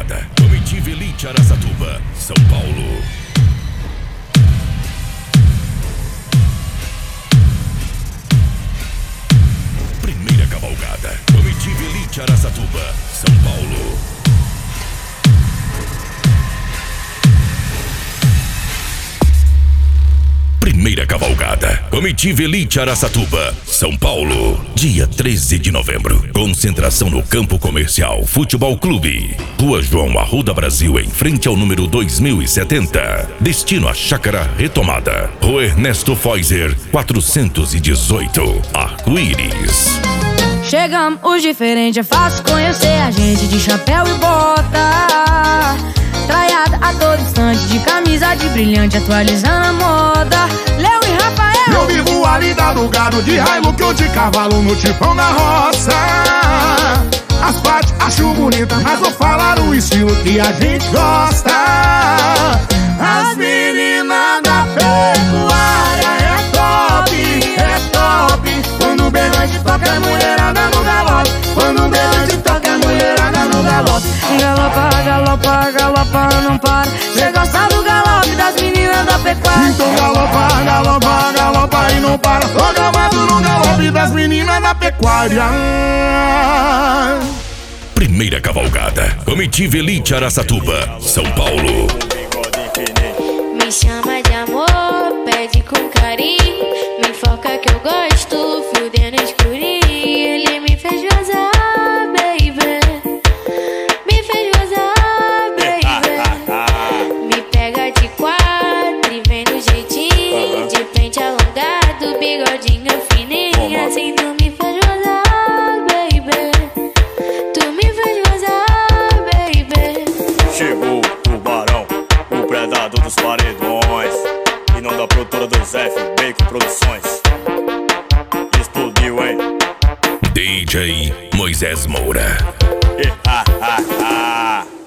Cavalgada. Comitiva Elite Araçatuba, São Paulo. Primeira Cavalgada. Comitiva Elite Araçatuba, São Paulo. Primeira Cavalgada. Comitiva Elite Araçatuba, São Paulo. Dia 13 de novembro. Concentração no Campo Comercial Futebol Clube. Rua João Arruda Brasil, em frente ao número 2070. Destino a Chácara Retomada. Rua Ernesto Feuser, 418. Arco-Íris. Chegamos, os diferentes, é fácil conhecer a gente de chapéu e bota. Traiada a todo instante, de camisa de brilhante, atualizando a moda. Léo e Rafael. Eu vivo ali do gado, de Hilux ou de cavalo no tipão da roça. As partes acho bonita, mas vou falar o estilo que a gente gosta. As meninas da pecuária é top. Quando o berrante toca, a mulherada no galope. Quando o berrante toca, a mulherada no galope. Galopa, galopa, galopa, não para. Cê gosta do galope das meninas da pecuária. Então galopa, galopa, galopa e não para. Tô gravado no galope das meninas da pecuária. Primeira Cavalgada. Comitiva Elite Araçatuba, São Paulo. Me chama de amor, pede com carinho. Me foca que eu gosto, fudendo escurinho. Ele me fez gozar, baby. Me fez gozar, baby. Me pega de quatro e vem do jeitinho. De pente alongado, bigodinho fininho. Assim tu me fez gozar, baby. Tu me fez gozar, baby. Chegou o tubarão, o predador dos paredões. E não da produtora do Zé Bacon Produções. Explodiu, hein? DJ Moisés Moura.